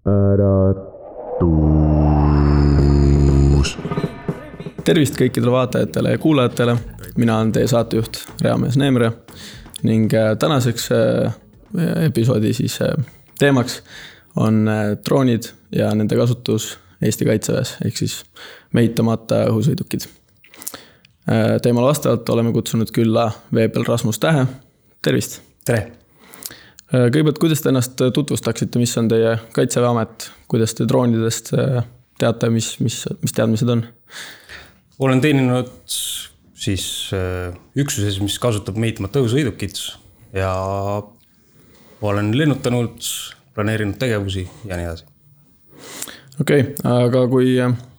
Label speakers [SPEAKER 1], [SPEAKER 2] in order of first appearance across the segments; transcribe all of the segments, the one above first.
[SPEAKER 1] äratus.
[SPEAKER 2] Tervist kõikidele vaatajatele ja kuulajatele. Mina olen teie saatejuht Reamees Neemre ning tänaseks episoodi siis teemaks on droonid ja nende kasutus Eesti Kaitseväes ehk siis mehitamata õhusõidukid. Teemal vastavalt oleme kutsunud külla veebel Rasmus Tähe. Tervist!
[SPEAKER 3] Tere!
[SPEAKER 2] Kõigepealt, kuidas te ennast tutvustaksite, mis on teie Kaitseväeamet, kuidas te droonidest teate, mis teadmised on?
[SPEAKER 3] Olen teeninud siis üksuses, mis kasutab mehitamata õhusõidukid ja olen lennutanud, planeerinud tegevusi ja nii edasi.
[SPEAKER 2] Okei, aga kui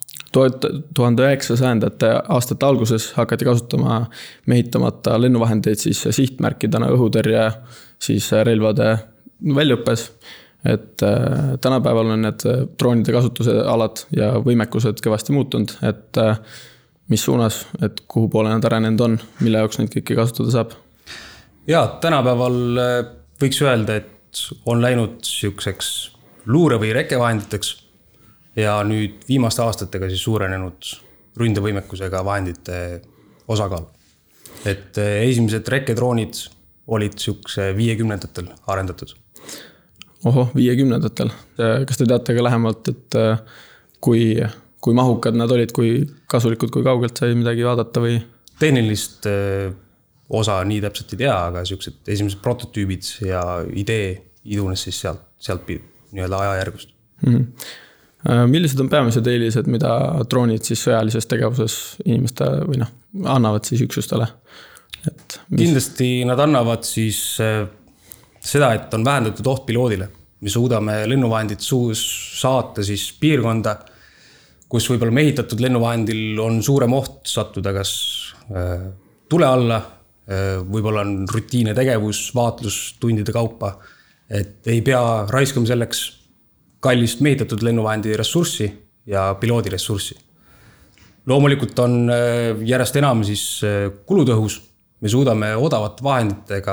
[SPEAKER 2] 1900. aastate alguses hakati kasutama mehitamata lennuvahendeid, siis sihtmärkidena õhutõrje siis relvade väljaõppes, et tänapäeval on need droonide kasutuse alad ja võimekused kõvasti muutunud, et mis suunas, et kuhu poole nad arenenud on, mille jaoks neid kõiki kasutada saab?
[SPEAKER 3] Ja tänapäeval võiks öelda, et on läinud siukseks luure- või rekevahenditeks ja nüüd viimaste aastatega siis suurenenud ründevõimekusega vahendite osakaal. Et esimesed rekedroonid olid siukse 50-ndatel arendatud.
[SPEAKER 2] Oho, 50-ndatel. Kas te teate ka lähemalt, et kui mahukad nad olid, kui kasulikud, kui kaugelt sai midagi vaadata või?
[SPEAKER 3] Tehnilist osa nii täpselt ei tea, aga siuksed esimesed prototüübid ja idee idunes siis sealt nii-öelda ajajärgust.
[SPEAKER 2] Millised on peamised eelised, mida droonid siis sõjalises tegevuses inimeste või annavad siis üksustele?
[SPEAKER 3] Kindlasti nad annavad siis seda, et on vähendatud oht piloodile. Me suudame lennuvahendid saata siis piirkonda, kus võib-olla mehitatud lennuvahendil on suurem oht sattuda kas tule alla, võib-olla on rutiine tegevus, vaatlus tundide kaupa, et ei pea raiskama selleks kallist mehitatud lennuvahendi ressurssi ja piloodi ressurssi. Loomulikult on järjest enam siis kulutõhus. Me suudame odavate vahenditega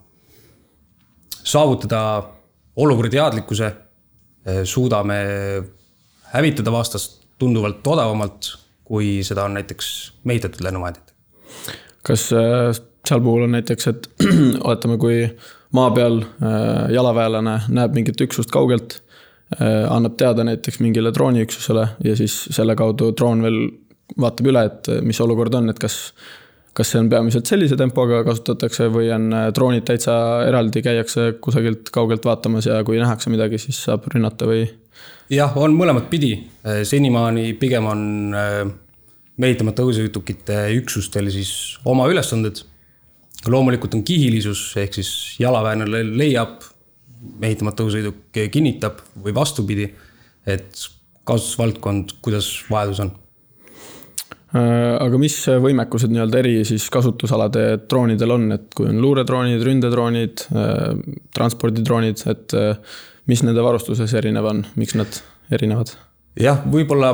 [SPEAKER 3] saavutada olukorra teadlikkuse, suudame hävitada vastast tunduvalt odavamalt, kui seda on näiteks mehitatud lennuvahendid.
[SPEAKER 2] Kas seal puhul on näiteks, et oletame, kui maa peal jalaväelane näeb mingit üksust kaugelt, annab teada näiteks mingile drooniüksusele ja siis selle kaudu droon veel vaatab üle, et mis olukord on, et kas see on peamiselt sellise tempoga kasutatakse või on droonid täitsa eraldi, käiakse kusagilt kaugelt vaatamas ja kui nähakse midagi, siis saab rünnata või?
[SPEAKER 3] Jah, on mõlemat pidi. Senimaani pigem on mehitamata õhusõidukite üksustel siis oma ülesanded. Loomulikult on kihilisus, ehk siis jalaväenale leiab, mehitamata õhusõiduk kinnitab või vastupidi, et kasutusvaldkond, kuidas vajadus on.
[SPEAKER 2] Aga mis võimekused nii-öelda eri siis kasutusalade droonidel on, et kui on luuredroonid, ründedroonid, transpordidroonid, et mis nende varustuses erinev on, miks nad erinevad?
[SPEAKER 3] Jah, võib-olla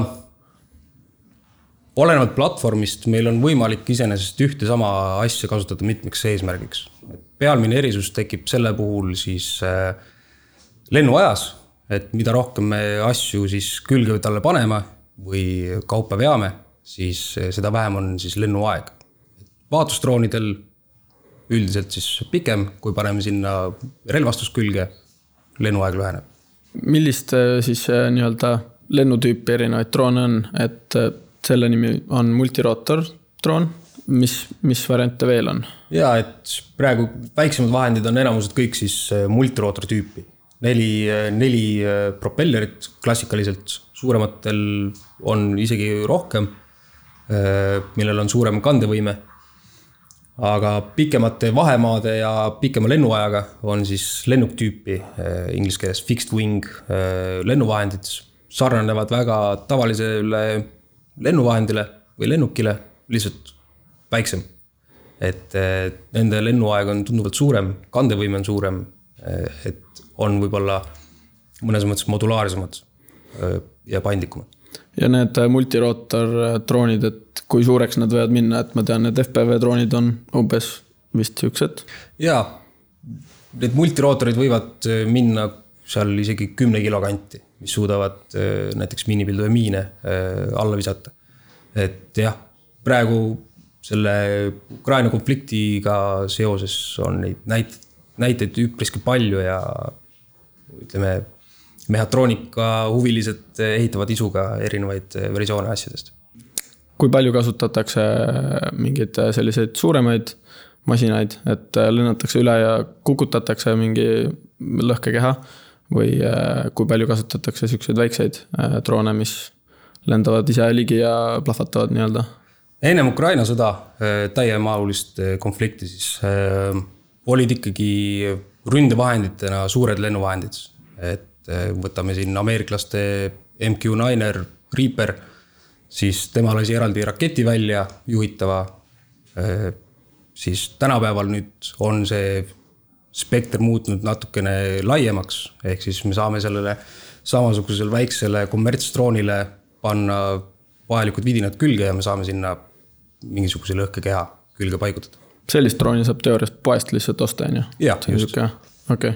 [SPEAKER 3] olenevalt platvormist meil on võimalik iseenesest ühte sama asja kasutada mitmeks eesmärgiks. Pealmine erisus tekib selle puhul siis lennuajas, et mida rohkem me asju siis külge talle panema või kaupa veame, siis seda vähem on siis lennuaeg. Vaatustroonidel üldiselt siis pikem, kui paneme sinna relvastus külge, lennuaeg lüheneb.
[SPEAKER 2] Millist siis nii-öelda lennutüüpi erinevaid droone on, et selle nimi on multirootor droon, mis variante veel on?
[SPEAKER 3] Ja, et praegu väiksemad vahendid on enamused kõik siis multirootor tüüpi. 4 propellerit klassikaliselt, suurematel on isegi rohkem, millel on suurem kandevõime, aga pikemate vahemaade ja pikema lennuajaga on siis lennuktüüpi, inglise keeles fixed wing lennuvahendid, sarnanevad väga tavalisele lennuvahendile või lennukile, lihtsalt väiksem. Et nende lennuaeg on tunduvalt suurem, kandevõime on suurem, et on võib-olla mõnes mõttes modulaarsemad ja paindlikumad.
[SPEAKER 2] Ja need multirootor droonid, et kui suureks nad võivad minna, et ma tean, need FPV droonid on umbes vist siuksed?
[SPEAKER 3] Jaa, need multirootorid võivad minna seal isegi 10 kilo kanti, mis suudavad näiteks miinipilduja miine alla visata. Et jah, praegu selle Ukraina konfliktiga seoses on neid näiteid üpriski palju ja ütleme, mehhatroonika huvilised ehitavad isuga erinevaid versioone asjadest.
[SPEAKER 2] Kui palju kasutatakse mingeid selliseid suuremaid masinaid, et lennatakse üle ja kukutatakse mingi lõhkekeha või kui palju kasutatakse selliseid väikseid droone, mis lendavad ise ligi ja plahvatavad nii-öelda?
[SPEAKER 3] Ennem Ukraina sõda täiemahulist konflikti siis olid ikkagi ründevahenditena suured lennuvahendid. Et võtame siin ameeriklaste MQ-9 Reaper, siis tema lasi eraldi raketi välja juhitava, siis tänapäeval nüüd on see spekter muutnud natukene laiemaks, ehk siis me saame sellele samasugusele väiksele kommertsdroonile panna vajalikud vidinad külge ja me saame sinna mingisuguse lõhkekeha külge paigutada.
[SPEAKER 2] Sellist drooni saab teooriast poest lihtsalt osta, on ju?
[SPEAKER 3] Jah, just.
[SPEAKER 2] Okay.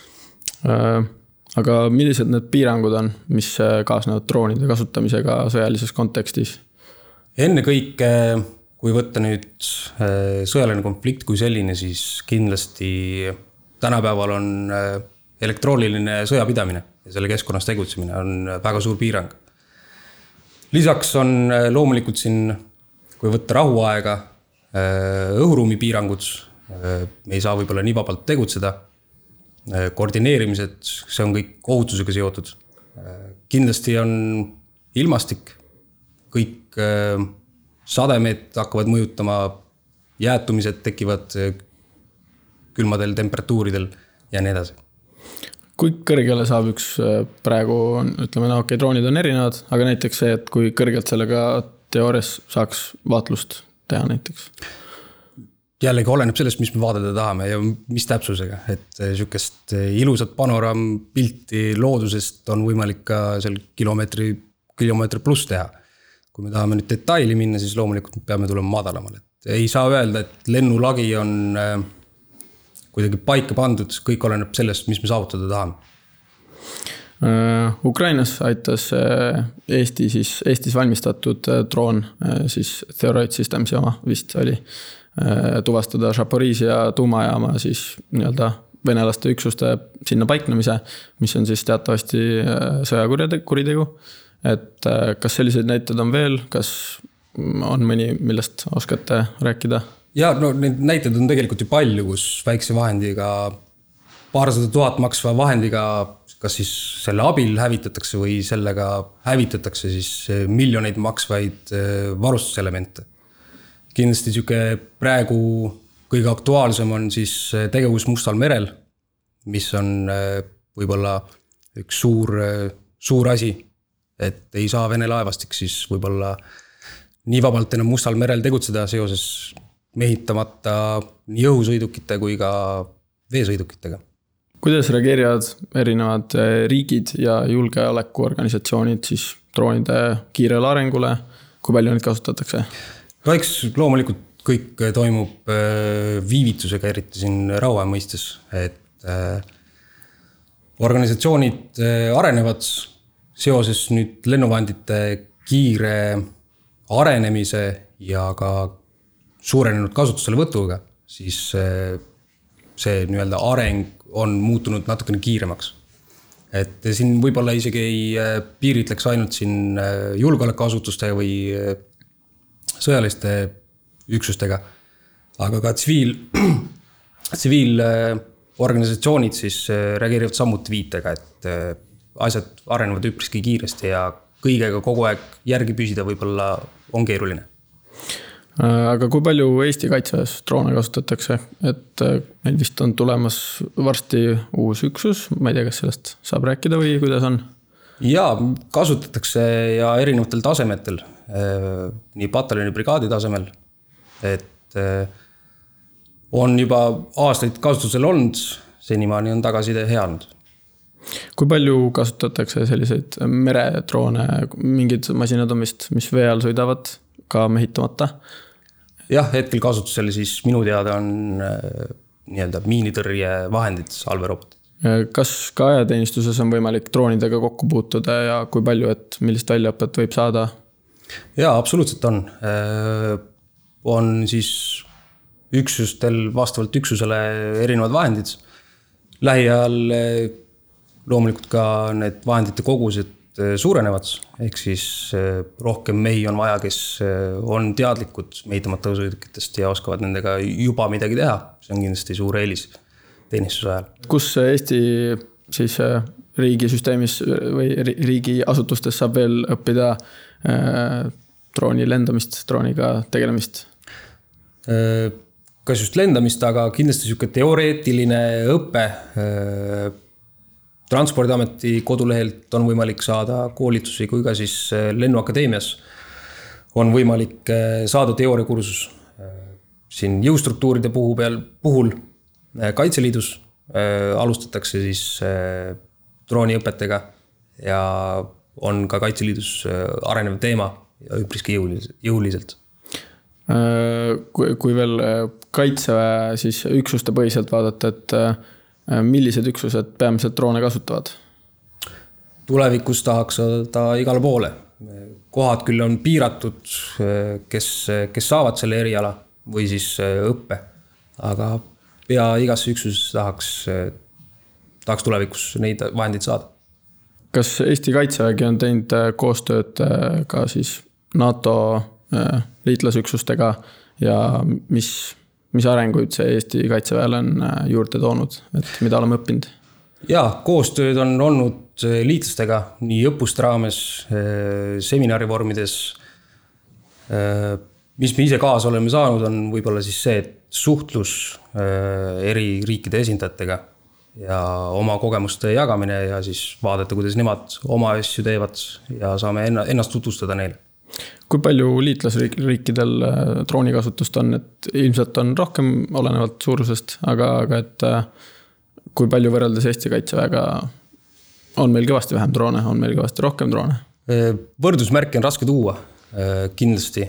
[SPEAKER 2] Aga millised need piirangud on, mis kaasnevad droonide kasutamisega sõjalises kontekstis? Enne
[SPEAKER 3] kõike, kui võtta nüüd sõjaline konflikt kui selline, siis kindlasti tänapäeval on elektrooniline sõjapidamine ja selle keskkonnas tegutsemine on väga suur piirang. Lisaks on loomulikult siin, kui võtta rahuaega, õhuruumi piirangud, me ei saa võib-olla nii vabalt tegutseda, koordineerimised, see on kõik ohutusega seotud. Kindlasti on ilmastik, kõik sademed hakkavad mõjutama, jäätumised tekivad külmadel temperatuuridel ja nii edasi.
[SPEAKER 2] Kui kõrgele saab üks praegu, ütleme, droonid on erinevad, aga näiteks see, et kui kõrgelt sellega teoorias saaks vaatlust teha näiteks?
[SPEAKER 3] Jällegi oleneb sellest, mis me vaadata tahame ja mis täpsusega, et sükest ilusat panorampilti loodusest on võimalik ka seal kilomeetri pluss teha. Kui me tahame nüüd detaili minna, siis loomulikult peame tulema madalamale. Et ei saa öelda, et lennulagi on kuidagi paika pandud, kõik oleneb sellest, mis me saavutada tahame.
[SPEAKER 2] Ukrainas aitas Eestis valmistatud droon, siis Theoroid Systemsi oma vist oli, tuvastada Zaporizhzhia tuumajaama siis nii-öelda venelaste üksuste sinna paiknemise, mis on siis teatavasti sõjakuritegu. Et kas selliseid näited on veel, kas on mõni, millest oskate rääkida?
[SPEAKER 3] Ja, no neid näited on tegelikult ju palju, kus väikse vahendiga, 200 000 maksva vahendiga, kas siis selle abil hävitatakse või sellega hävitatakse siis miljoneid maksvaid varustuselemente. Kindlasti praegu kõige aktuaalsem on siis tegevus Mustal merel, mis on võib-olla üks suur asi, et ei saa Vene laevastik siis võib-olla nii vabalt enam Mustal merel tegutseda seoses mehitamata nii õhusõidukite kui ka veesõidukitega.
[SPEAKER 2] Kuidas reageerivad erinevad riigid ja julgeolekuorganisatsioonid siis droonide kiirele arengule, kui palju neid kasutatakse?
[SPEAKER 3] No eks loomulikult kõik toimub viivitusega, eriti siin rahuaja mõistes, et organisatsioonid arenevad seoses nüüd lennuvahendite kiire arenemise ja ka suurenenud kasutusele võtuga, siis see nii-öelda areng on muutunud natukene kiiremaks. Et siin võib-olla isegi ei piiritleks ainult siin julgeolekuasutuste või sõjaliste üksustega, aga ka tsiviilorganisatsioonid siis reageerivad samuti viitega, et asjad arenevad üpriski kiiresti ja kõigega kogu aeg järgi püsida võib-olla on keeruline.
[SPEAKER 2] Aga kui palju Eesti kaitseväes droone kasutatakse, et meil vist on tulemas varsti uus üksus, ma ei tea, kas sellest saab rääkida või kuidas on?
[SPEAKER 3] Ja kasutatakse ja erinevatel tasemetel, nii pataljoni brigaadi tasemel, et on juba aastaid kasutusel olnud, senimaani on tagasiside hea olnud.
[SPEAKER 2] Kui palju kasutatakse selliseid meredroone, mingid masinad on vist, mis vee all sõidavad ka mehitamata?
[SPEAKER 3] Jah, hetkel kasutusel siis minu teada on nii-öelda miinitõrje vahendid, salverobotid.
[SPEAKER 2] Kas ka ajateenistuses on võimalik droonidega kokku puutuda ja kui palju, et millist väljaõpet võib saada?
[SPEAKER 3] Jaa, absoluutselt on. On siis üksustel vastavalt üksusele erinevad vahendid. Lähiajal loomulikult ka need vahendite kogused suurenevad, ehk siis rohkem mehi on vaja, kes on teadlikud mehitamata õhusõidukitest ja oskavad nendega juba midagi teha. See on kindlasti suur eelis teenistuse ajal.
[SPEAKER 2] Kus Eesti siis riigisüsteemis või riigiasutustes saab veel õppida drooni lendamist, drooniga tegelemist?
[SPEAKER 3] Kas just lendamist, aga kindlasti selline teoreetiline õppe. Transpordiameti kodulehelt on võimalik saada koolitusi, kui ka siis Lennuakadeemias on võimalik saada teooriakursus. Siin jõustruktuuride puhul Kaitseliidus alustatakse siis drooniõpetega ja on ka Kaitseliidus arenev teema ja üpriski jõuliselt.
[SPEAKER 2] Kui veel Kaitseväe siis üksuste põhiselt vaadata, et millised üksused peamiselt droone kasutavad?
[SPEAKER 3] Tulevikus tahaks saada igale poole. Kohad küll on piiratud, kes saavad selle eriala või siis õppe, aga pea igasse üksuses tahaks tulevikus neid vahendid saada. Kas
[SPEAKER 2] Eesti Kaitsevägi on teinud koostööd ka siis NATO liitlasüksustega ja mis arenguid see Eesti Kaitseväel on juurde toonud, et mida oleme õppinud?
[SPEAKER 3] Jaa, koostööd on olnud liitlastega nii õppuste raames, seminarivormides. Mis me ise kaasa oleme saanud, on võib-olla siis see, et suhtlus eri riikide esindajatega ja oma kogemuste jagamine ja siis vaadata, kuidas nemad oma asju teevad ja saame ennast tutvustada neile.
[SPEAKER 2] Kui palju liitlasriikidel droonikasutust on, et ilmselt on rohkem olenevalt suurusest, aga et kui palju võrreldes Eesti Kaitseväega on meil kõvasti vähem droone, on meil kõvasti rohkem droone?
[SPEAKER 3] Võrdusmärke on raske tuua, kindlasti.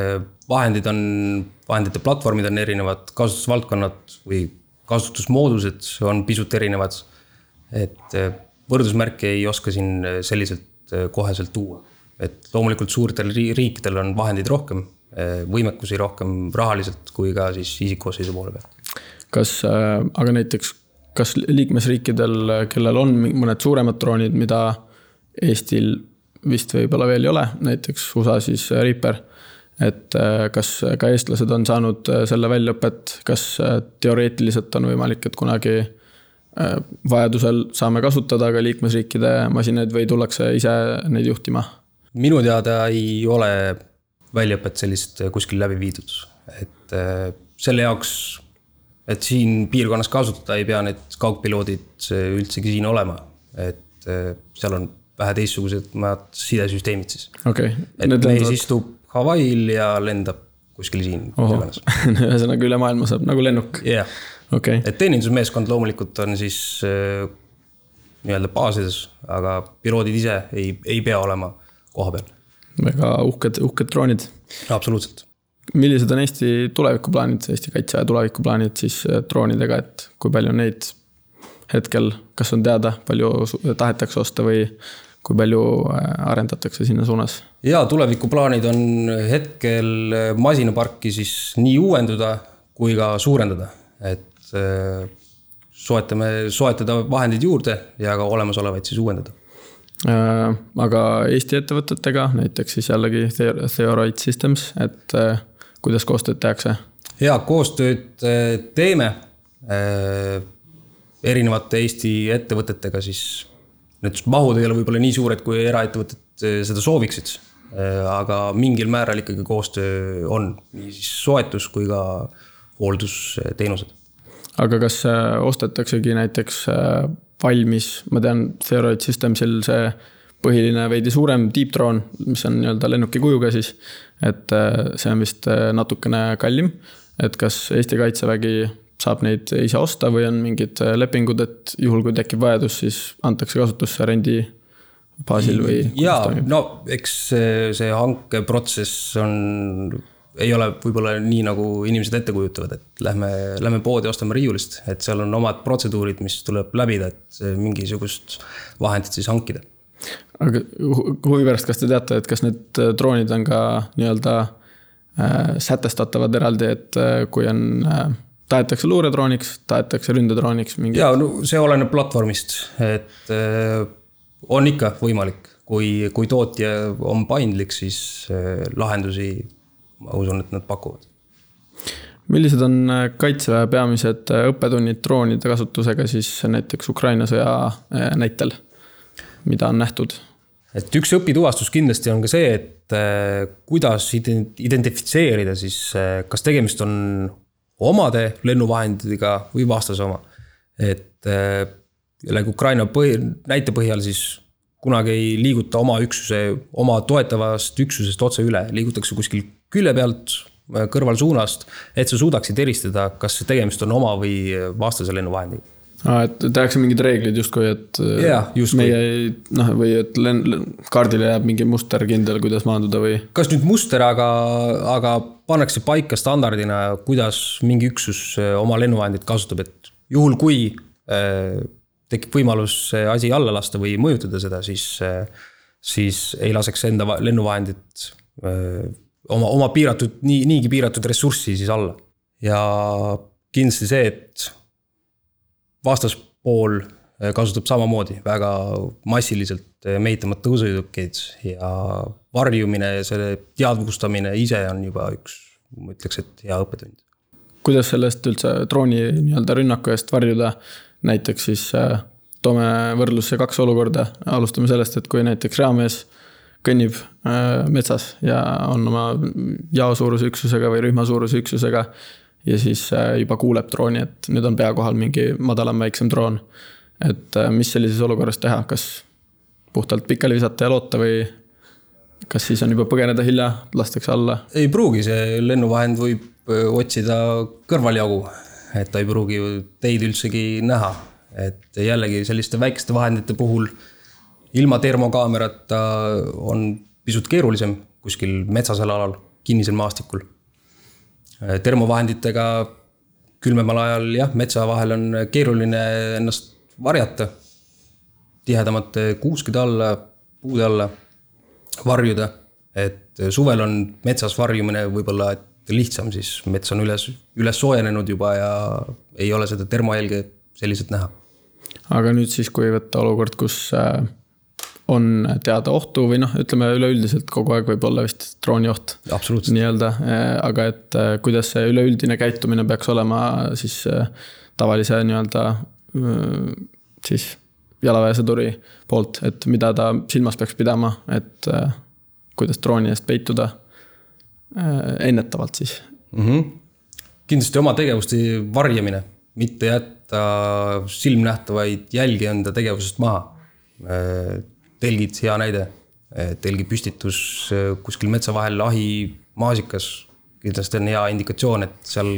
[SPEAKER 3] Vahendite platvormid on erinevad, kasutusvaldkonnad või kasutusmoodused on pisut erinevad, et võrdusmärke ei oska siin selliselt koheselt tuua. Et loomulikult suurtel riikidel on vahendid rohkem, võimekusi rohkem rahaliselt kui ka siis isikkoosseisu poole peal.
[SPEAKER 2] Aga näiteks, kas liikmesriikidel, kellel on mõned suuremad droonid, mida Eestil vist võib-olla veel ei ole, näiteks USA siis Reaper, et kas ka eestlased on saanud selle väljaõpet, kas teoreetiliselt on võimalik, et kunagi vajadusel saame kasutada ka liikmesriikide masinaid või tullakse ise neid juhtima?
[SPEAKER 3] Minu teada ei ole väljaõpet sellist kuskil läbi viidud, et selle jaoks, et siin piirkonnas kasutada, ei pea need kaugpiloodid üldsegi siin olema, et seal on vähe teistsugused sidesüsteemid siis.
[SPEAKER 2] Okay.
[SPEAKER 3] Et mees istub Hawaii'l ja lendab kuskil siin.
[SPEAKER 2] Ühesõnaga üle maailma saab nagu lennuk.
[SPEAKER 3] Yeah.
[SPEAKER 2] Okay.
[SPEAKER 3] Et teenindusmeeskond loomulikult on siis nii-öelda baasides, aga piloodid ise ei pea olema koha peal.
[SPEAKER 2] Väga uhked droonid.
[SPEAKER 3] Absoluutselt.
[SPEAKER 2] Millised on Eesti tulevikuplaanid, Eesti Kaitseväe tulevikuplaanid siis droonidega, et kui palju neid hetkel, kas on teada, palju tahetakse osta või kui palju arendatakse sinna suunas?
[SPEAKER 3] Jaa, tulevikuplaanid on hetkel masinaparki siis nii uuenduda kui ka suurendada, et soetada vahendid juurde ja ka olemasolevaid siis uuendada.
[SPEAKER 2] Aga Eesti ettevõtetega, näiteks siis jällegi Theoroid Systems, et kuidas koostööd tehakse?
[SPEAKER 3] Jaa, koostööd teeme erinevate Eesti ettevõtetega, siis need mahud ei ole võib-olla nii suured, kui eraettevõtted seda sooviksid, aga mingil määral ikkagi koostöö on nii siis soetus kui ka hooldusteenused.
[SPEAKER 2] Aga kas ostetaksegi näiteks valmis, ma tean Theoroid Systemsil see põhiline veidi suurem deep drone, mis on nii-öelda lennuki kujuga siis, et see on vist natukene kallim, et kas Eesti Kaitsevägi saab neid ise osta või on mingid lepingud, et juhul kui tekib vajadus, siis antakse kasutusse rendi baasil või?
[SPEAKER 3] Jaa, no eks see hankeprotsess on ei ole võib-olla nii, nagu inimesed ette kujutavad, et lähme poodi, ostame riiulist, et seal on omad protseduurid, mis tuleb läbida, et mingisugust vahendit siis hankida.
[SPEAKER 2] Aga huvi pärast, kas te teate, et kas need droonid on ka nii-öelda sätestatavad eraldi, et kui on tahetakse luuredrooniks, tahetakse ründedrooniks mingi?
[SPEAKER 3] Jaa, no see oleneb platvormist, et on ikka võimalik. Kui tootja on paindlik, siis lahendusi, ma usun, et nad pakuvad.
[SPEAKER 2] Millised on Kaitseväe peamised õppetunnid droonide kasutusega siis näiteks Ukraina sõja näitel, mida on nähtud?
[SPEAKER 3] Et üks õpituvastus kindlasti on ka see, et kuidas identifitseerida siis, kas tegemist on omade lennuvahendidega või vastase oma. Et Ukraina näite põhjal siis kunagi ei liiguta oma toetavast üksusest otse üle, liigutakse kuskil külje pealt, kõrvalsuunast, et sa suudaksid eristada, kas tegemist on oma või vastase lennuvahendiga.
[SPEAKER 2] Et tehakse mingid reeglid justkui, et meie või et kaardile jääb mingi muster kindel, kuidas maanduda või?
[SPEAKER 3] Kas nüüd muster, aga pannakse paika standardina, kuidas mingi üksus oma lennuvahendit kasutab, et juhul kui tekib võimalus asi alla lasta või mõjutada seda, siis ei laseks enda lennuvahendit oma piiratud, niigi piiratud ressurssi siis alla. Ja kindlasti see, et vastaspool kasutab samamoodi väga massiliselt mehitamata õhusõidukeid ja varjumine ja selle teadvustamine ise on juba üks, ma ütleks, et hea õppetund.
[SPEAKER 2] Kuidas sellest üldse drooni nii-öelda rünnaku eest varjuda? Näiteks siis toome võrdlusse 2 olukorda. Alustame sellest, et kui näiteks reamees kõnnib metsas ja on oma jaosuuruse üksusega või rühmasuuruse üksusega ja siis juba kuuleb drooni, et nüüd on pea kohal mingi madalam väiksem droon. Et mis sellises olukorras teha? Kas puhtalt pikali visata ja loota või kas siis on juba põgeneda hilja, lastakse alla?
[SPEAKER 3] Ei pruugi, see lennuvahend võib otsida kõrvaljagu, et ta ei pruugi teid üldsegi näha. Et jällegi selliste väikeste vahendite puhul ilma termokaamerata on pisut keerulisem kuskil metsasel alal, kinnisel maastikul. Termovahenditega külmemal ajal metsa vahel on keeruline ennast varjata, tihedamate kuuskide alla, puude alla varjuda. Et suvel on metsas varjumine võib-olla lihtsam, siis mets on üles soojenenud juba ja ei ole seda termojälge selliselt näha.
[SPEAKER 2] Aga nüüd siis, kui võtta olukord, kus on teada ohtu või ütleme üleüldiselt kogu aeg võib olla vist drooni oht.
[SPEAKER 3] Absoluutselt.
[SPEAKER 2] Nii-öelda, aga et kuidas see üleüldine käitumine peaks olema siis tavalise nii-öelda siis jalaväesõduri poolt, et mida ta silmas peaks pidama, et kuidas drooni eest peituda ennetavalt siis.
[SPEAKER 3] Kindlasti oma tegevuste varjamine, mitte jätta silmnähtavaid jälgi enda tegevusest maha. Telgid hea näide, telgi püstitus kuskil metsa vahel ahi maasikas, kindlasti on hea indikatsioon, et seal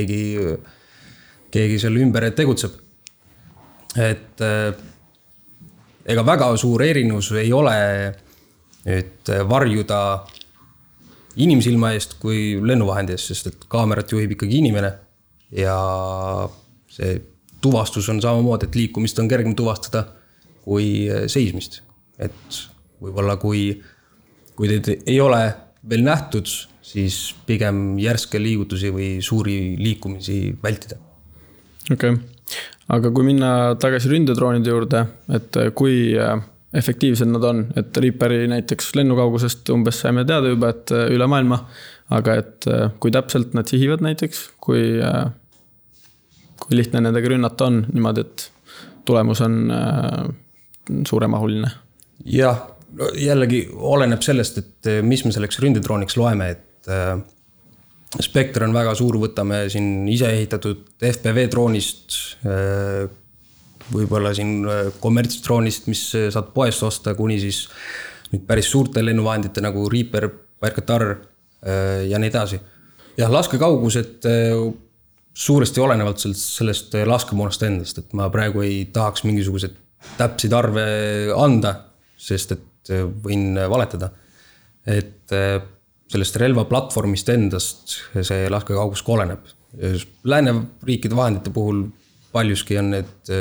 [SPEAKER 3] keegi seal ümber tegutseb. Et ega väga suur erinevus ei ole et varjuda inimsilma eest kui lennuvahendi eest, sest et kaamerat juhib ikkagi inimene ja see tuvastus on samamoodi, et liikumist on kergem tuvastada kui seismist. Et võib-olla kui teid ei ole veel nähtud, siis pigem järske liigutusi või suuri liikumisi vältida.
[SPEAKER 2] Okei. Aga kui minna tagasi ründedroonide juurde, et kui efektiivsed nad on, et Reaperi näiteks lennukaugusest umbes saime teada juba, et üle maailma, aga et kui täpselt nad sihivad näiteks, kui lihtne nendega rünnata on niimoodi, et tulemus on suuremahuline?
[SPEAKER 3] Jah, jällegi oleneb sellest, et mis me selleks ründedrooniks loeme, et spekter on väga suur, võtame siin ise ehitatud FPV droonist, võib-olla siin kommertsdroonist, mis saad poest osta, kuni siis nüüd päris suurte lennuvahendite nagu Reaper, Bairakatar ja nii edasi. Ja laskekaugused suuresti olenevalt sellest laskemoonast endast, et ma praegu ei tahaks mingisugused täpsid arve anda, sest et võin valetada. Et sellest relvaplatvormist endast see laskekaugus ka oleneb. Lääneriikide vahendite puhul paljuski on need,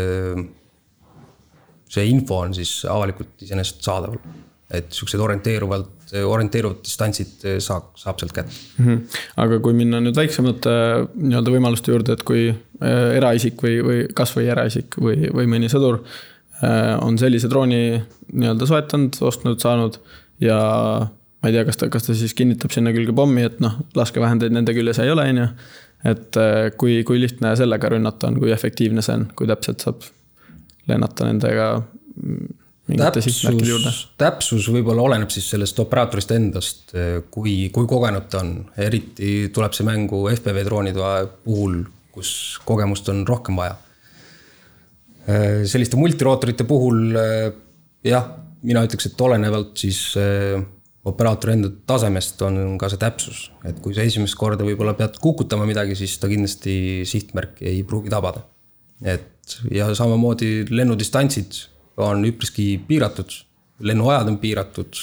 [SPEAKER 3] see info on siis avalikult iseenesest saadaval. Et siuksed orienteeruvad distantsid saab sealt kätte.
[SPEAKER 2] Aga kui minna nüüd väiksemate nii-öelda võimaluste juurde, et kui eraisik või kas või eraisik või mõni sõdur on sellise drooni nii-öelda soetanud, ostnud, saanud ja ma ei tea, kas ta siis kinnitab sinna külge pommi, et laskevahendeid nende küljes ei ole, et kui lihtne sellega rünnata on, kui efektiivne see on, kui täpselt saab lennata nendega mingite sihtmärkide juurde.
[SPEAKER 3] Täpsus võib-olla oleneb siis sellest operaatorist endast, kui kogenud ta on. Eriti tuleb see mängu FPV droonide puhul, kus kogemust on rohkem vaja. Selliste multirootorite puhul, jah, mina ütleks, et olenevalt siis operaatori enda tasemest on ka see täpsus. Et kui sa esimest korda võib-olla pead kukutama midagi, siis ta kindlasti sihtmärki ei pruugi tabada. Ja samamoodi lennudistantsid on üpriski piiratud, lennuajad on piiratud,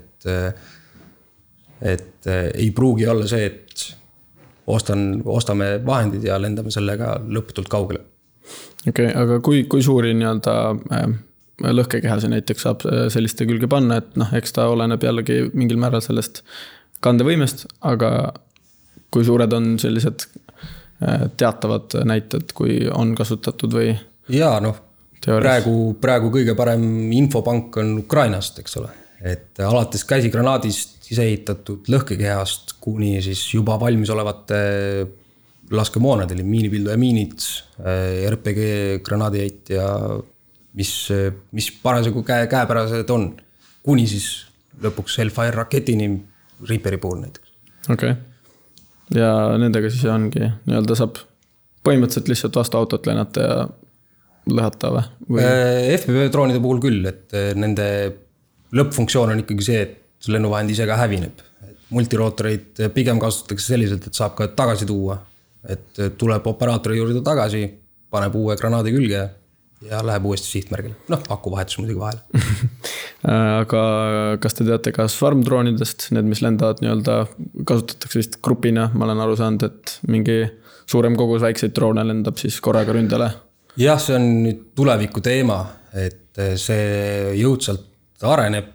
[SPEAKER 3] et ei pruugi olla see, et ostame vahendid ja lendame sellega lõputult kaugele.
[SPEAKER 2] Okei, aga kui suuri nii-öelda lõhkekeha see näiteks saab selliste külge panna, et eks ta oleneb jällegi mingil määral sellest kandevõimest, aga kui suured on sellised teatavad näited, kui on kasutatud või?
[SPEAKER 3] Jaa, praegu kõige parem infopank on Ukrainast, eks ole. Et alates käsigranaadist iseehitatud lõhkekehast kuni siis juba valmis olevate laskemoonadel, miinipildu ja miinid, RPG granaadiheit ja mis parasjagu käepärased on. Kuni siis lõpuks Hellfire raketini Reaperi puhul näiteks.
[SPEAKER 2] Okei. Ja nendega siis ongi, nii-öelda saab põhimõtteliselt lihtsalt vastu autot lennata ja lõhata või?
[SPEAKER 3] FPV droonide puhul küll, et nende lõppfunktsioon on ikkagi see, et lennuvahend ise ka hävineb. Multirootoreid pigem kasutatakse selliselt, et saab ka tagasi tuua. Et tuleb operaatori juurde tagasi, paneb uue granaadi külge ja läheb uuesti sihtmärgile. Akuvahetus muidugi vahele.
[SPEAKER 2] Aga kas te teate ka swarm-droonidest, need mis lendavad nii-öelda kasutatakse vist grupina, ma olen aru saanud, et mingi suurem kogus väikseid droone lendab siis korraga ründele?
[SPEAKER 3] Jah, see on nüüd tuleviku teema, et see jõudsalt areneb.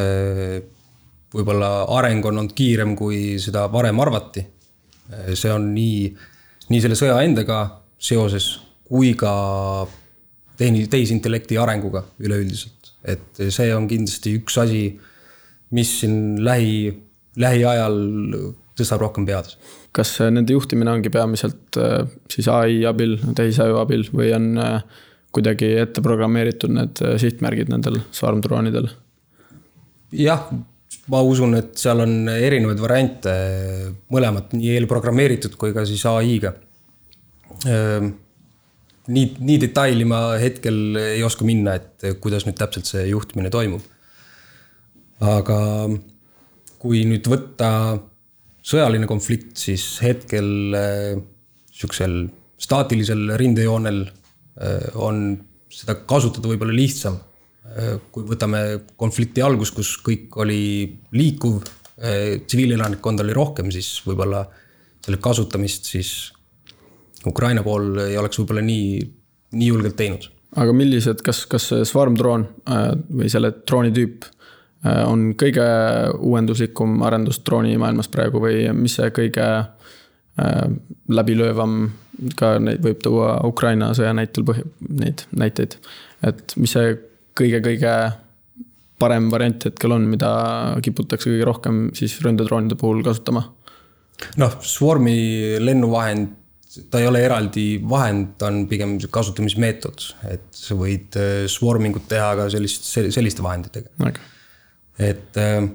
[SPEAKER 3] Võib-olla areng on olnud kiirem, kui seda varem arvati. See on nii selle sõja endaga seoses, kui ka tehisintellekti arenguga üleüldiselt. Et see on kindlasti üks asi, mis siin lähiajal tõstab rohkem peades.
[SPEAKER 2] Kas nende juhtimine ongi peamiselt siis AI abil, tehisaju abil või on kuidagi ette programmeeritud need sihtmärgid nendel swarm-droonidel? Jah,
[SPEAKER 3] ma usun, et seal on erinevaid variante, mõlemad nii eelprogrammeeritud kui ka siis AI-ga. Nii detaili ma hetkel ei oska minna, et kuidas nüüd täpselt see juhtimine toimub. Aga kui nüüd võtta sõjaline konflikt, siis hetkel siuksel staatilisel rindejoonel on seda kasutada võib-olla lihtsam. Kui võtame konflikti algus, kus kõik oli liikuv, tsiviilelanikkond oli rohkem, siis võib-olla selle kasutamist siis Ukraina pool ei oleks võib-olla nii julgelt teinud.
[SPEAKER 2] Aga millised, kas swarm-droon või selle drooni tüüp on kõige uuenduslikum arendus drooni maailmas praegu või mis see kõige läbilöövam, ka neid võib tuua Ukraina sõja näitel neid näiteid, et mis see kõige parem variant hetkel on, mida kiputakse kõige rohkem siis ründedroonide puhul kasutama?
[SPEAKER 3] Swarmi lennuvahend, ta ei ole eraldi vahend, ta on pigem kasutamismeetod, et sa võid swarmingut teha ka selliste vahenditega.
[SPEAKER 2] Okay.
[SPEAKER 3] Et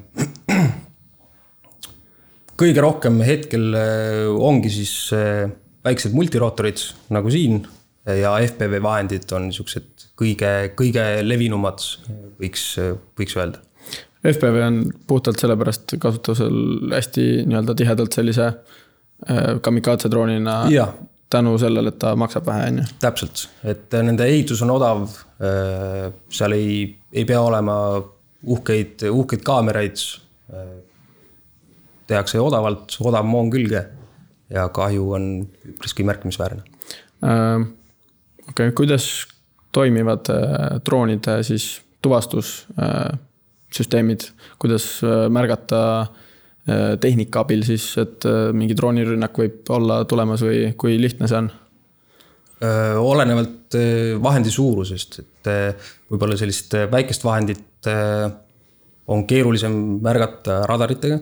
[SPEAKER 3] kõige rohkem hetkel ongi siis väiksed multirootorid nagu siin ja FPV vahendid on niisugused kõige levinumad, võiks öelda.
[SPEAKER 2] FPV on puhtalt sellepärast kasutusel hästi nii-öelda tihedalt sellise kamikaatse droonina tänu sellele, et ta maksab vähe.
[SPEAKER 3] Täpselt, et nende ehitus on odav, seal ei pea olema uhkeid kaameraid. tehakse odavalt, odav moon külge ja kahju on üpriski märkimisväärne.
[SPEAKER 2] Okay, kuidas toimivad droonide siis tuvastussüsteemid, kuidas märgata tehnika abil siis, et mingi droonirünnak võib olla tulemas või kui lihtne see on?
[SPEAKER 3] Olenevalt vahendi suurusest, et võib-olla sellist väikest vahendit on keerulisem märgata radaritega.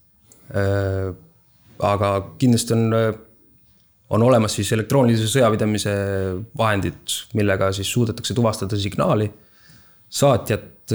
[SPEAKER 3] Aga kindlasti on olemas siis elektroonilise sõjapidamise vahendid, millega siis suudetakse tuvastada signaali, saatjat,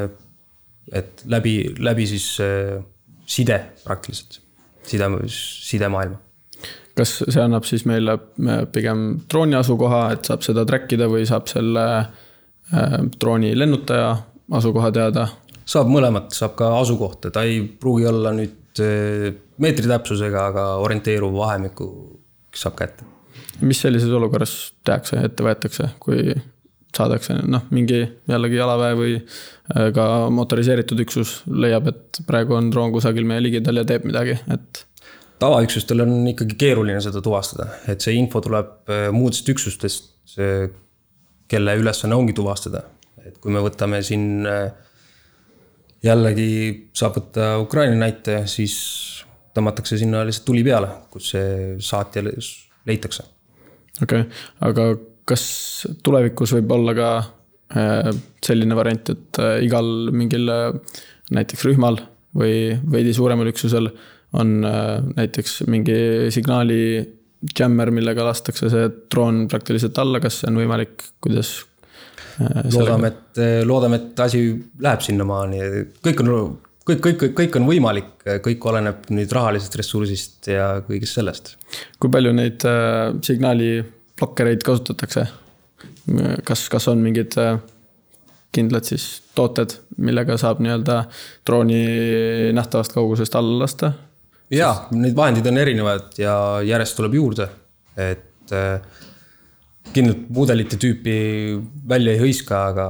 [SPEAKER 3] et läbi siis side praktiliselt, sidemaailma.
[SPEAKER 2] Kas see annab siis meile pigem drooni asukoha, et saab seda trackida või saab selle drooni lennutaja asukoha teada?
[SPEAKER 3] Saab mõlemat, saab ka asukohta, ta ei pruugi olla nüüd meetri täpsusega, aga orienteeruv vahemiku saab kätte. Mis
[SPEAKER 2] sellises olukorras tehakse, ette võetakse, kui saadakse mingi jällegi jalaväe või ka motoriseeritud üksus leiab, et praegu on droon kusagil meie ligidal ja teeb midagi, et
[SPEAKER 3] tavaüksustel on ikkagi keeruline seda tuvastada, et see info tuleb muudest üksustest, kelle ülesanne ongi tuvastada. Et kui me võtame siin jällegi saab võtta Ukraina näite, siis tõmmatakse sinna lihtsalt tuli peale, kus see saatja leitakse.
[SPEAKER 2] Okay. Aga kas tulevikus võib olla ka selline variant, et igal mingil näiteks rühmal või veidi suuremal üksusel on näiteks mingi signaali jammer, millega lastakse see droon praktiliselt alla, kas see on võimalik, kuidas?
[SPEAKER 3] Loodame, et asi läheb sinnamaani. Kõik on võimalik, kõik oleneb nüüd rahalisest ressursist ja kõigest sellest.
[SPEAKER 2] Kui palju neid signaali blokkereid kasutatakse? Kas on mingid kindlad siis tooted, millega saab nii-öelda drooni nähtavast kaugusest alla lasta?
[SPEAKER 3] Jaa, need vahendid on erinevad ja järjest tuleb juurde, et kindlalt mudelite tüüpi välja ei hõiska, aga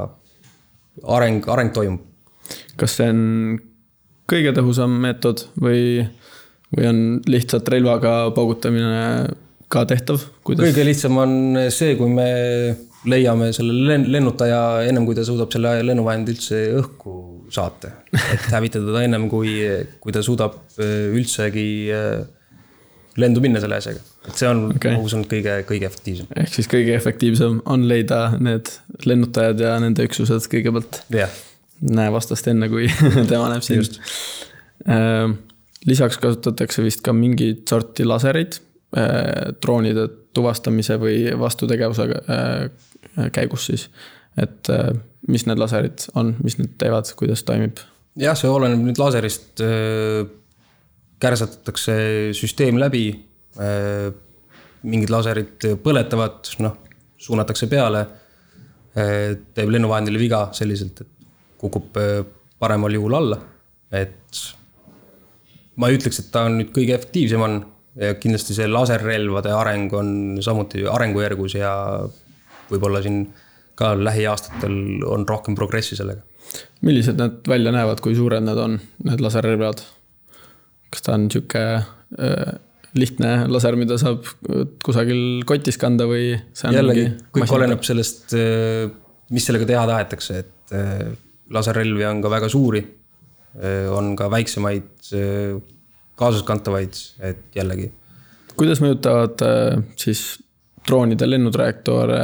[SPEAKER 3] areng toimub.
[SPEAKER 2] Kas see on kõige tõhusam meetod või on lihtsalt relvaga paugutamine ka tehtav?
[SPEAKER 3] Kõige lihtsam on see, kui me leiame selle lennutaja ennem, kui ta suudab selle lennuvahendi üldse õhku saata. Et hävitada ta ennem, kui ta suudab üldsegi lendu minna selle asjaga. Et see on kõige efektiivsem.
[SPEAKER 2] Ehk siis kõige efektiivsem on leida need lennutajad ja nende üksused kõigepealt. Näe vastast enne, kui tema näeb siin. Lisaks kasutatakse vist ka mingid sorti laserid droonide tuvastamise või vastutegevuse käigus siis. Et mis need laserid on, mis need teevad, kuidas toimib?
[SPEAKER 3] Jah, see oleneb nüüd laserist. Kärsatatakse süsteem läbi, mingid laserid põletavad, suunatakse peale, teeb lennuvahendile viga selliselt, et kukub paremal juhul alla. Et ma ei ütleks, et ta on nüüd kõige efektiivsem on ja kindlasti see laserrelvade areng on samuti arengujärgus ja võib-olla siin ka lähiaastatel on rohkem progressi sellega.
[SPEAKER 2] Millised need välja näevad, kui suured need on, need laserrelvad? Kas ta on siuke lihtne laser, mida saab kusagil kotis kanda või see on
[SPEAKER 3] jällegi, kõik oleneb sellest, mis sellega teha tahetakse, et laserrelvi on ka väga suuri, on ka väiksemaid kaasaskantavaid, et jällegi.
[SPEAKER 2] Kuidas mõjutavad siis droonide lennutrajektoore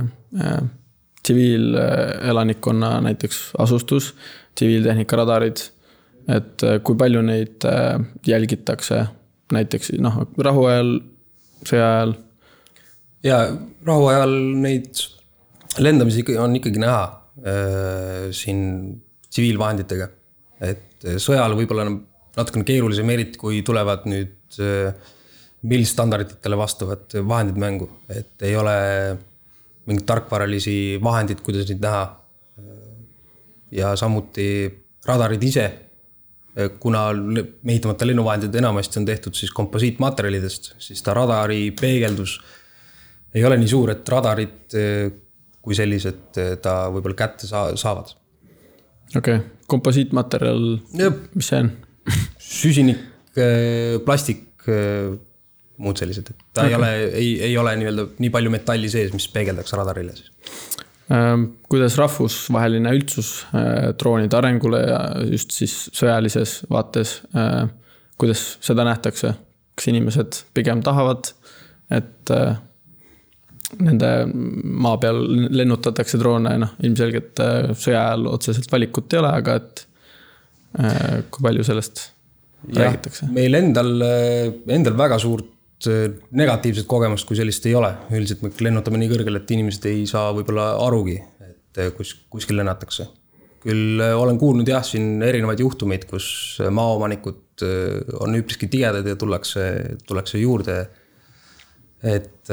[SPEAKER 2] tsiviilelanikkonna näiteks asustus, tsiviiltehnika radarid, et kui palju neid jälgitakse näiteks rahuajal, sõjaajal?
[SPEAKER 3] Ja rahuajal neid lendamisi on ikkagi näha siin tsiviilvahenditega, et sõjal võib-olla natukene keerulisem eriti, kui tulevad nüüd MIL-standarditele vastuvad vahendid mängu, et ei ole mingid tarkvaralisi vahendid, kuidas neid näha. Ja samuti radarid ise, kuna mehitamata lennuvahendid enamasti on tehtud siis komposiitmaterjalidest, siis ta radari peegeldus ei ole nii suur, et radarid kui sellised ta võib-olla kätte saavad.
[SPEAKER 2] Okei, komposiitmaterjal, mis see on?
[SPEAKER 3] Süsinik plastik, muud sellised. Et ta ei ole nii palju metalli sees, mis peegeldaks radarile.
[SPEAKER 2] Kuidas rahvusvaheline üldsus droonide arengule ja just siis sõjalises vaates, kuidas seda nähtakse? Kas inimesed pigem tahavad, et nende maa peal lennutatakse droone, ilmselgelt sõja ajal otseselt valikut ei ole, aga et kui palju sellest räägitakse?
[SPEAKER 3] Meil endal väga suurt negatiivset kogemust, kui sellist ei ole. Üldiselt me lennutame nii kõrgel, et inimesed ei saa võib-olla arugi, et kuskil lennatakse. Küll olen kuulnud siin erinevaid juhtumeid, kus maaomanikud on üpriski tigedad ja tullakse juurde. Et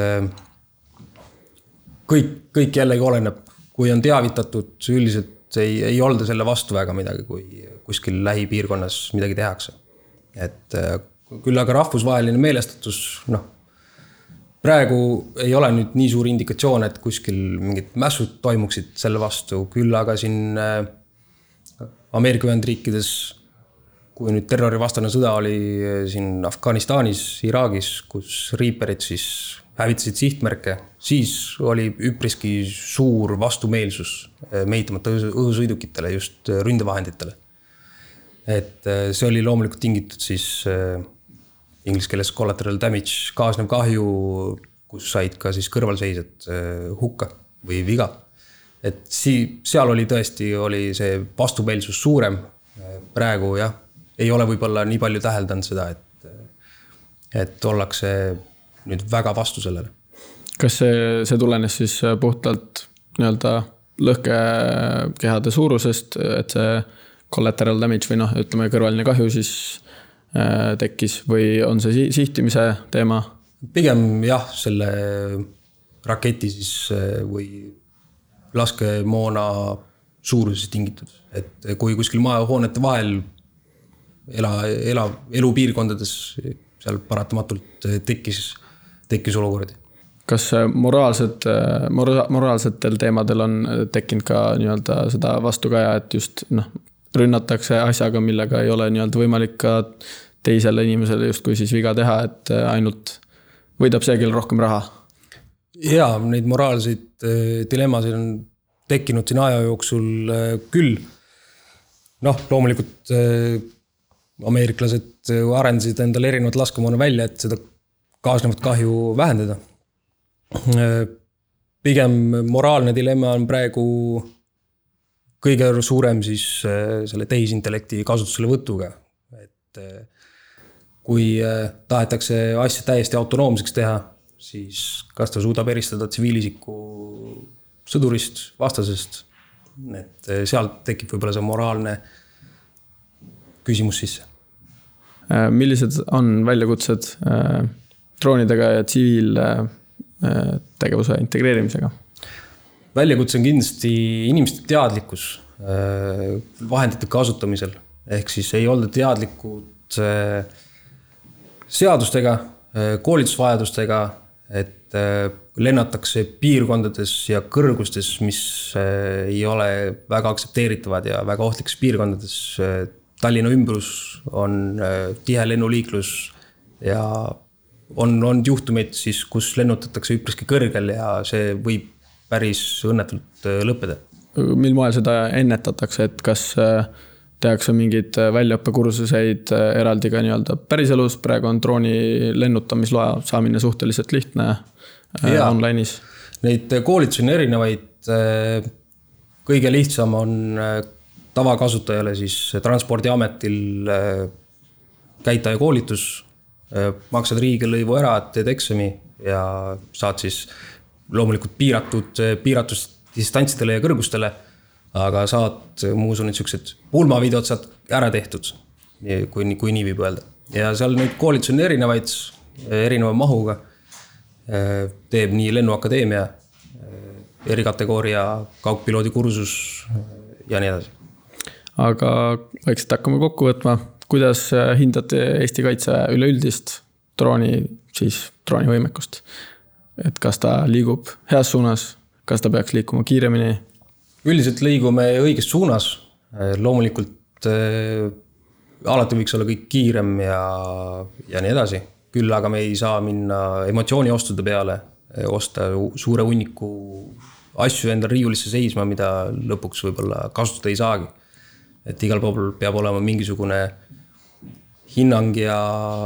[SPEAKER 3] kõik jällegi oleneb, kui on teavitatud, üldiselt ei olda selle vastu väga midagi, kui kuskil lähipiirkonnas midagi tehakse. Et küll aga rahvusvaheline meelestatus, praegu ei ole nüüd nii suur indikatsioon, et kuskil mingid mässud toimuksid selle vastu, küll aga siin Ameerika Ühendriikides, kui nüüd terrorivastane sõda oli siin Afganistanis, Iraagis, kus Reaperid siis hävitasid sihtmärke, siis oli üpriski suur vastumeelsus mehitamata õhusõidukitele, just ründevahenditele. Et see oli loomulikult tingitud siis inglise keeles collateral damage, kaasnev kahju, kus said ka siis kõrvalseisjad hukka või viga. Et seal oli tõesti see vastumeelsus suurem. Praegu ei ole võib-olla nii palju täheldanud seda, et ollakse nüüd väga vastu sellele.
[SPEAKER 2] Kas see tulenes siis puhtalt lõhkekehade suurusest, et see collateral damage või ütleme kõrvaline kahju siis tekkis või on see sihtimise teema?
[SPEAKER 3] Pigem selle raketi siis või laskemoona suuruses tingitud. Et kui kuskil maahoonete vahel elupiirkondades seal paratamatult tekkis olukordi.
[SPEAKER 2] Kas moraalsetel teemadel on tekkinud ka seda vastukaja, et just rünnatakse asjaga, millega ei ole võimalik ka teisele inimesele just kui siis viga teha, et ainult võidab see, kel rohkem raha?
[SPEAKER 3] Jaa, neid moraalseid dilemmasid on tekkinud siin aja jooksul küll. Loomulikult ameeriklased arendasid endale erinevat laskemoona välja, et seda kaasnevat kahju vähendada. Pigem moraalne dilemma on praegu kõige suurem siis selle tehisintellekti kasutusele võtuga. Et kui tahetakse asja täiesti autonoomseks teha, siis kas ta suudab eristada tsiviilisiku sõdurist, vastasest. Et sealt tekib võib-olla see moraalne küsimus sisse.
[SPEAKER 2] Millised on väljakutsed droonidega ja tsiviil tegevuse integreerimisega?
[SPEAKER 3] Väljakutse on kindlasti inimeste teadlikkus vahendite kasutamisel. Ehk siis ei olda teadlikud seadustega, koolitusvajadustega, et lennatakse piirkondades ja kõrgustes, mis ei ole väga aktsepteeritavad ja väga ohtlikes piirkondades. Tallinna ümbrus on tihe lennuliiklus ja on juhtumeid siis, kus lennutatakse üpriski kõrgel ja see võib päris õnnetult lõppeda.
[SPEAKER 2] Mil moel seda ennetatakse, et kas tehakse mingid väljaõppekursuseid eraldi ka päriselus, praegu on drooni lennutamisloa saamine suhteliselt lihtne online'is?
[SPEAKER 3] Neid koolitusi on erinevaid. Kõige lihtsam on tavakasutajale siis Transpordiametil käitaja koolitus, maksad riigilõivu ära, teed eksami ja saad siis loomulikult piiratud distantsidele ja kõrgustele, aga saad muusu nüüd sellised pulmavideod saad ära tehtud, kui nii võib öelda. Ja seal neid koolitusi on erineva mahuga, teeb nii Lennuakadeemia, erikategooria, kaugpiloodi kursus ja nii edasi.
[SPEAKER 2] Aga võiksid hakkama kokku võtma, kuidas hindate Eesti kaitse üleüldist drooni võimekust? Et kas ta liigub heas suunas, kas ta peaks liikuma kiiremini?
[SPEAKER 3] Üldiselt liigume õiges suunas. Loomulikult alati võiks olla kõik kiirem ja nii edasi. Küll aga me ei saa minna emotsiooniostude peale, osta suure hunniku asju endal riiulisse seisma, mida lõpuks võib-olla kasutada ei saagi. Et igal pool peab olema mingisugune hinnang ja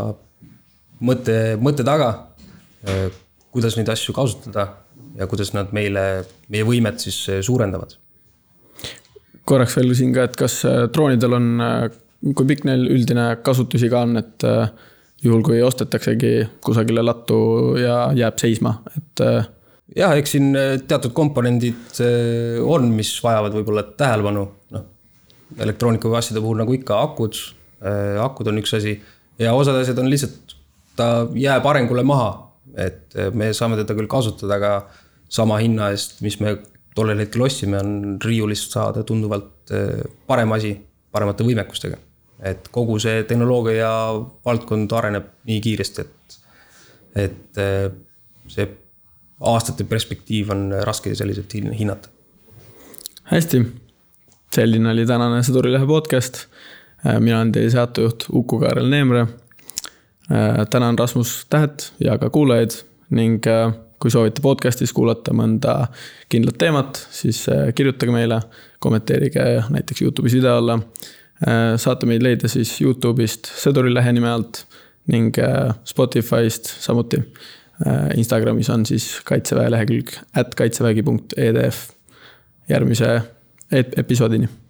[SPEAKER 3] mõte taga, kuidas neid asju kasutada ja kuidas nad meie võimet siis suurendavad.
[SPEAKER 2] Korraks veel siin ka, et kas droonidel on, kui pikk neil üldine kasutusi ka on, et juhul kui ostetaksegi kusagile lattu ja jääb seisma, et
[SPEAKER 3] jah, eks siin teatud komponendid on, mis vajavad võib-olla tähelepanu. Elektroonikaga asjade puhul nagu ikka akud on üks asi ja osad asjad on lihtsalt, ta jääb arengule maha, et me saame teda küll kasutada, aga sama hinna eest, mis me tollel hetkel ostsime, on riiulist saada tunduvalt parem asi, paremate võimekustega. Et kogu see tehnoloogia ja valdkond areneb nii kiiresti, et see aastate perspektiiv on raske selliselt hinnata.
[SPEAKER 2] Hästi, selline oli tänane Sõdurilehe podcast. Mina olen teie saatejuht Uku-Kaarel Neemre. Tänan Rasmus Tähet ja ka kuulajaid ning kui soovite podcastis kuulata mõnda kindlat teemat, siis kirjutage meile, kommenteerige näiteks YouTube'is video alla. Saate meid leida siis YouTube'ist Sõdurilehe nime alt ning Spotify'st samuti. Instagramis on siis Kaitseväe lehekülg @kaitsevägi.edf. Järgmise episoodini.